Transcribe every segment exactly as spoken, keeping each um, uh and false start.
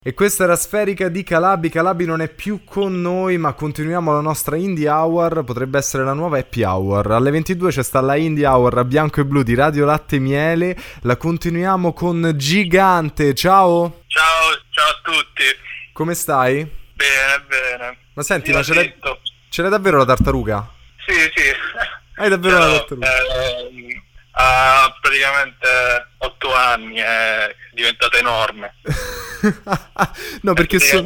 E questa era Sferica di Calabi. Calabi non è più con noi, ma continuiamo la nostra Indie Hour. Potrebbe essere la nuova Happy Hour. Alle ventidue c'è sta la Indie Hour a bianco e blu di Radio Latte Miele. La continuiamo con Gigante. Ciao. Ciao, ciao a tutti. Come stai? Bene, bene. Ma senti, Io ma ce l'hai, ce l'hai davvero la tartaruga? Sì, sì. Hai davvero Però, la tartaruga? Eh, ha praticamente otto anni, è diventata enorme. No, perché so,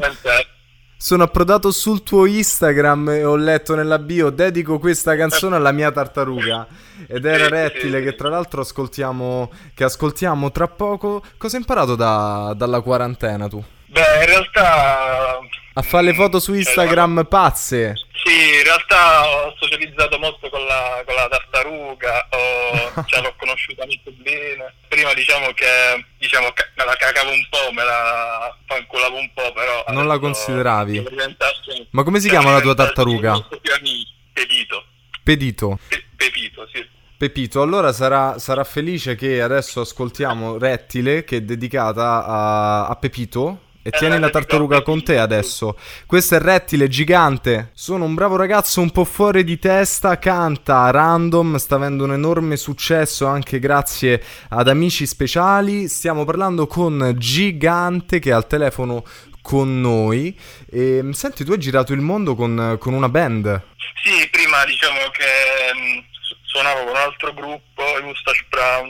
sono approdato sul tuo Instagram e ho letto nella bio: dedico questa canzone alla mia tartaruga. Ed era Sì, Rettile, sì, che sì. tra l'altro ascoltiamo, che ascoltiamo tra poco. Cosa hai imparato da, dalla quarantena tu? Beh, in realtà... A fare le foto su cioè, Instagram pazze. Sì, in realtà ho socializzato molto con la, con la tartaruga, ho, cioè, l'ho conosciuta molto bene. Prima diciamo che diciamo, ca- me la cagavo un po', me la fanculavo un po', però Non la adesso consideravi? devo diventarci- Ma come si devo chiama la tua diventarci tartaruga? molto più amici. Pepito. Pedito. Pe- Pepito, sì. Pepito, allora sarà, sarà felice che adesso ascoltiamo Rettile, che è dedicata a, a Pepito. E Eh, tieni la dedico a tartaruga con te Pepito. adesso. Questo è Rettile, Gigante. Sono un bravo ragazzo un po' fuori di testa, canta a random, sta avendo un enorme successo anche grazie ad amici speciali. Stiamo parlando con Gigante, che è al telefono con noi. E, senti, tu hai girato il mondo con, con una band. Sì, prima diciamo che mh, su- suonavo con un altro gruppo, i Mustache Brown.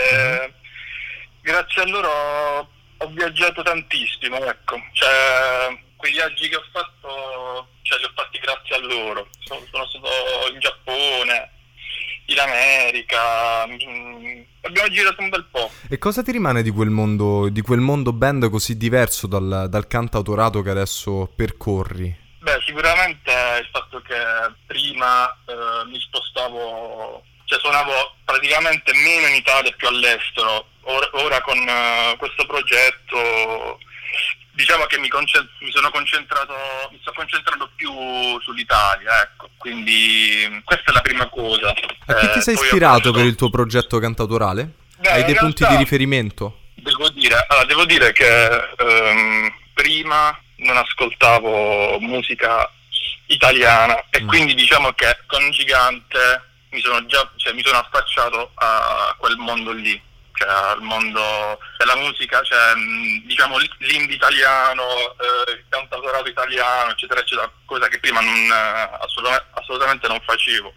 E grazie a loro ho viaggiato tantissimo, ecco. Cioè, quei viaggi che ho fatto, cioè, li ho fatti grazie a loro. Sono, sono stato in Giappone, in America, mh, abbiamo girato un bel po'. E cosa ti rimane di quel mondo, di quel mondo band così diverso dal, dal cantautorato che adesso percorri? Beh, sicuramente il fatto che prima eh, mi spostavo, cioè suonavo praticamente meno in Italia e più all'estero. Ora, ora con eh, questo progetto diciamo che mi, concent- mi sono concentrato, mi sto concentrando più sull'Italia, ecco. Quindi questa è la prima cosa. A chi ti Eh, sei poi ho ispirato preso- per il tuo progetto cantautorale? Beh, Hai in dei punti realtà- di riferimento? Devo dire, allora, devo dire che ehm, prima non ascoltavo musica italiana e Mm. quindi diciamo che con Gigante mi sono già, cioè, mi sono affacciato a quel mondo lì, cioè al mondo della musica, cioè mh, diciamo l- l'indie italiano, eh, il cantautorato italiano, eccetera, eccetera, cosa che prima non, eh, assolutamente, assolutamente non facevo.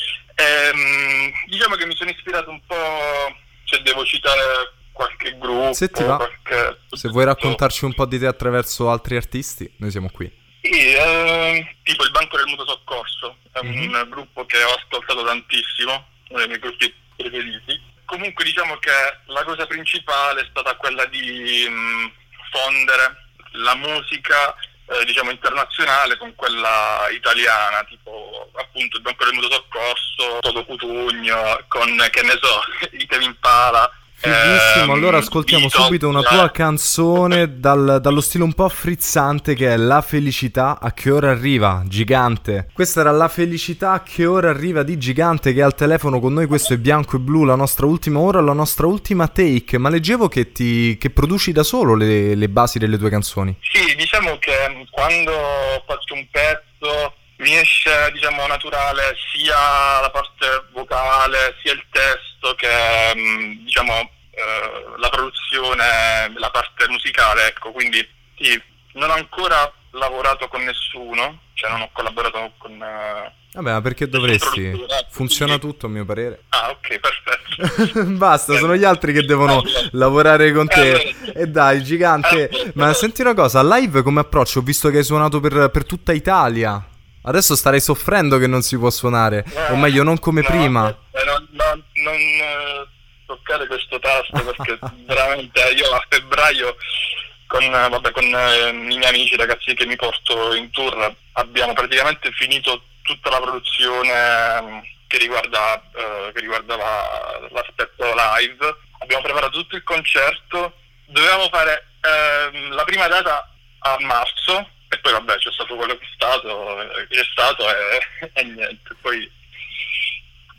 Ehm, diciamo che mi sono ispirato un po', cioè devo citare qualche gruppo, Se ti va, qualche... se vuoi raccontarci un po' di te attraverso altri artisti, noi siamo qui. Sì, ehm, tipo il Banco del Mutuo Soccorso, è Mhm. un gruppo che ho ascoltato tantissimo, uno dei miei gruppi preferiti. Comunque diciamo che la cosa principale è stata quella di mh, fondere la musica eh, diciamo internazionale con quella italiana, tipo appunto il Banco del Mutuo Soccorso, Toto Cutugno, con che ne so, i Temi Impala. Fighissimo, ehm, allora ascoltiamo Beatles, subito una eh. tua canzone dal- dallo stile un po' frizzante, che è La felicità a che ora arriva, Gigante. Questa era La felicità a che ora arriva di Gigante, che è al telefono con noi. Questo è Bianco e Blu, la nostra ultima ora, la nostra ultima take. Ma leggevo che ti che produci da solo le, le basi delle tue canzoni. Sì, diciamo che quando faccio un pezzo mi esce, diciamo, naturale sia la parte vocale, sia il testo che, mh, diciamo, eh, la produzione, la parte musicale, ecco. Quindi sì, non ho ancora lavorato con nessuno, cioè non ho collaborato con... eh, Vabbè, ma perché nessun dovresti? produttore, Funziona quindi- tutto a mio parere. Ah, ok, perfetto. Basta, sono gli altri che devono lavorare con te. Eh, E dai, Gigante. eh, Ma senti una cosa, live come approccio? Ho visto che hai suonato per, per tutta Italia. Adesso starei soffrendo che non si può suonare. O meglio, non come no, prima. eh, non, non- non, eh, toccare questo tasto perché veramente io a febbraio con, eh, vabbè, con eh, i miei amici, i ragazzi che mi porto in tour, abbiamo praticamente finito tutta la produzione ehm, che riguarda eh, che riguardava l'aspetto live. Abbiamo preparato tutto il concerto, dovevamo fare ehm, la prima data a marzo e poi vabbè c'è stato quello che è stato, eh, che è stato e, e niente, poi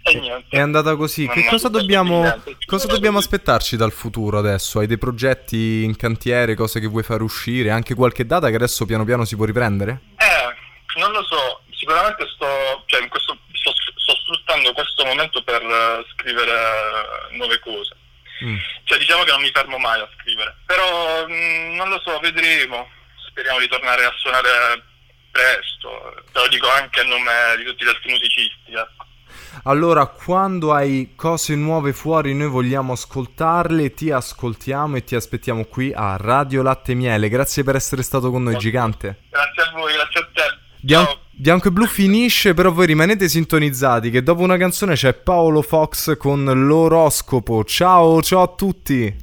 E niente. È andata così. Non Che è cosa successo dobbiamo, niente. cosa dobbiamo aspettarci dal futuro adesso? Hai dei progetti in cantiere, cose che vuoi far uscire? Anche qualche data che adesso piano piano si può riprendere? Eh, non lo so, sicuramente sto, cioè in questo, sto, sto sfruttando questo momento per uh, scrivere uh, nuove cose. Mm. Cioè diciamo che non mi fermo mai a scrivere, però mh, non lo so, vedremo. Speriamo di tornare a suonare presto, te lo dico anche a nome di tutti gli altri musicisti, ecco. Allora, quando hai cose nuove fuori, noi vogliamo ascoltarle, ti ascoltiamo e ti aspettiamo qui a Radio Latte Miele. Grazie per essere stato con noi, Gigante. Grazie a voi, grazie a te. Bian- Ciao. Bianco e Blu finisce, però voi rimanete sintonizzati che dopo una canzone c'è Paolo Fox con L'oroscopo. Ciao, ciao a tutti.